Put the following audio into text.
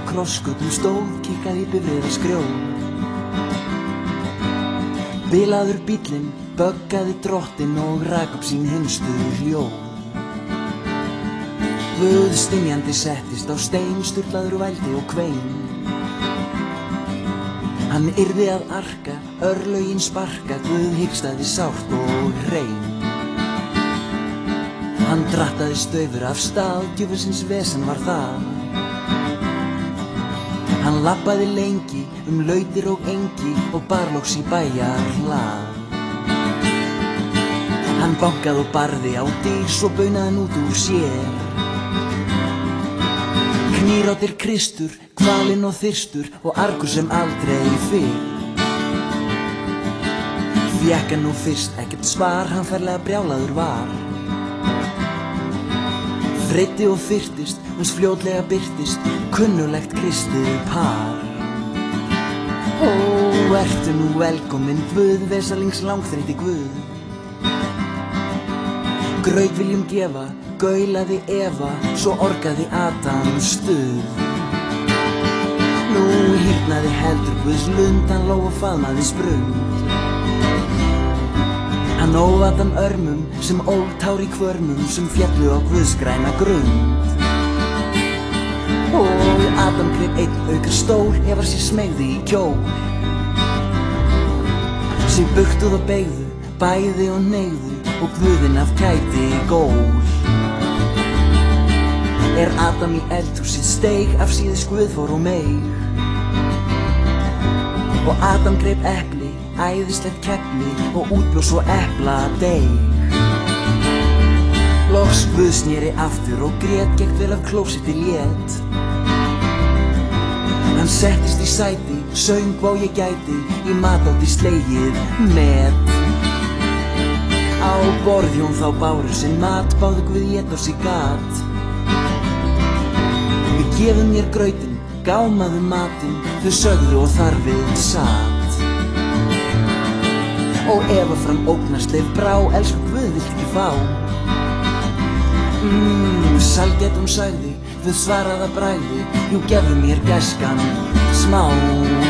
krossgötum stóð, kikkaði í bifreið að skrjóð. Bilaður bíllinn böggaði drottinn og rak upp sín hinstu hljóð. Guð stynjandi settist á stein, sturlaður vældi og kvein. Hann yrði að arka, örlögin sparka, Guð hikstaði sárt og hrein. Hann drattaði staufur af stað, djöfusins vesen var það. Hann labbaði lengi lautir og engi og barlóks í bæjar hlað. Hann bankaði og barði á dyr, svo baunaði hann út úr sér. Knýráddir Kristur, kvalinn og þyrstur og argur sem aldrei fyrr. Fékk hann nú fyrst ekkert svar, hann ferlega brjálaður var. Freyddi og þyrtist, uns fljótlega birtist, kunnulegt kristið par. Ó, ertu nú velkominn Guð, vesalings langþreytti Guð. Graut viljum gefa, gaulaði Eva, svo orgaði Adam stuð. Nú hýrnaði heldur Guðs lund, hann ló og faðmaði sprund. Hann óvat hann örmum sem óltár í kvörmum sem fjallu á Guðsgræna grund. Og Adam greip einn aukar stól, Eva sér smeygði í kjól. Sig bugtuð og beygðu, bæði og hneigðu og Guðinn af kæti gól. Adam í eldhúsið steig, afsíðis Guð fór og meig. Og Adam greip epli, æðislegt keppni og útbjó svo epladeig. Loks Guð sneri aftur og grét, gekk vel af klósetti lét. Hann settist í sæti, söng hvað ég gæti, í matátti slegið met. Á borði hún þá báru sinn mat, báðu Guð éta á sig gat. Við gefum mér grautinn, gámaðu matinn, þau sögðu og þar við satt. Og Eva fram ógnarslef brá, elsku Guð vilt ekki fá. Sælgætt hún sagði, við svaraða bragði, jú gefðu mér gæskan smá.